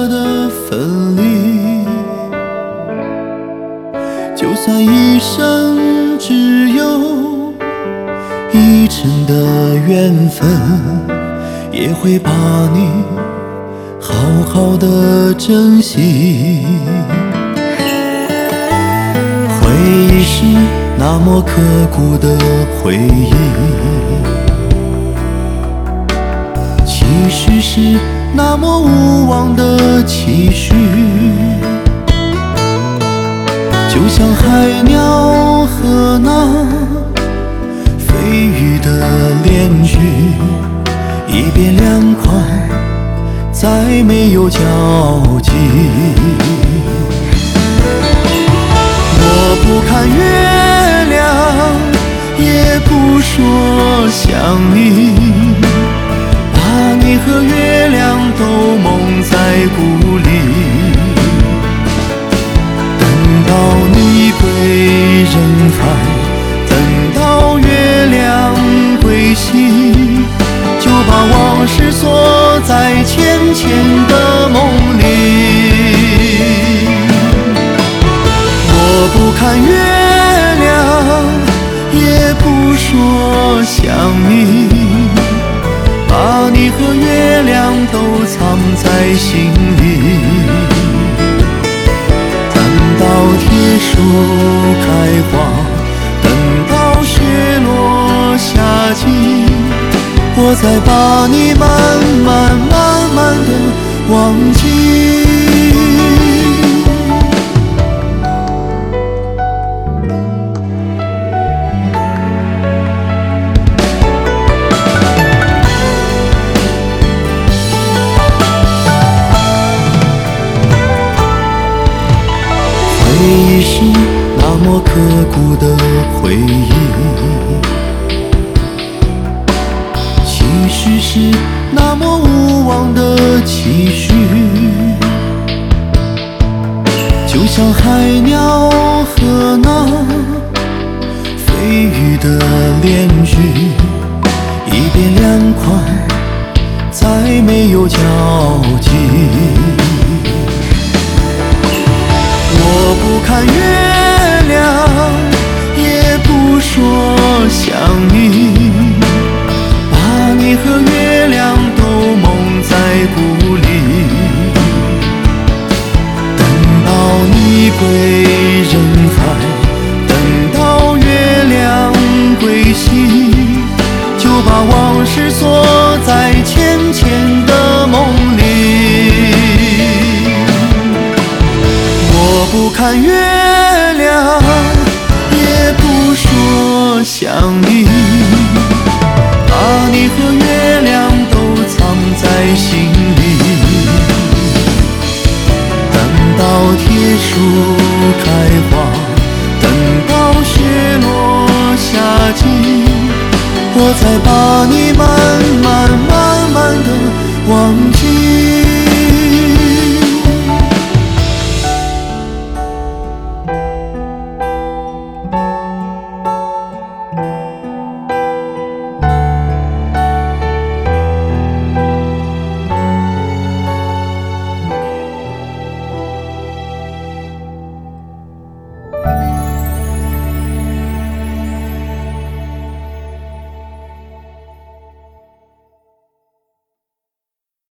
的分离。就算一生只有一程的缘分，也会把你好好的珍惜。回忆是那么刻骨的回忆，其实是那么无望的期许。就像海鸟和那飞鱼的恋句，一别两宽，再没有交集。我不看月亮，也不说想你，把你和月亮都蒙在鼓里。等到你归人海，等到月亮归西，就把往事锁在浅浅的梦里。我不看月亮，也不说想你，把你和月亮都藏在心里。等到铁树开花，等到雪落下尽，我再把你慢慢地忘记。回忆是那么刻骨的回忆，其实是那么无望的期许。就像海鸟和那飞鱼的恋句，一别两宽，再没有交集。我不看月亮，也不说想你，把你和月亮都蒙在鼓里。等到你归人海，等到月亮归西，就把往事锁在浅浅的梦里。我不看月亮，也不说想你，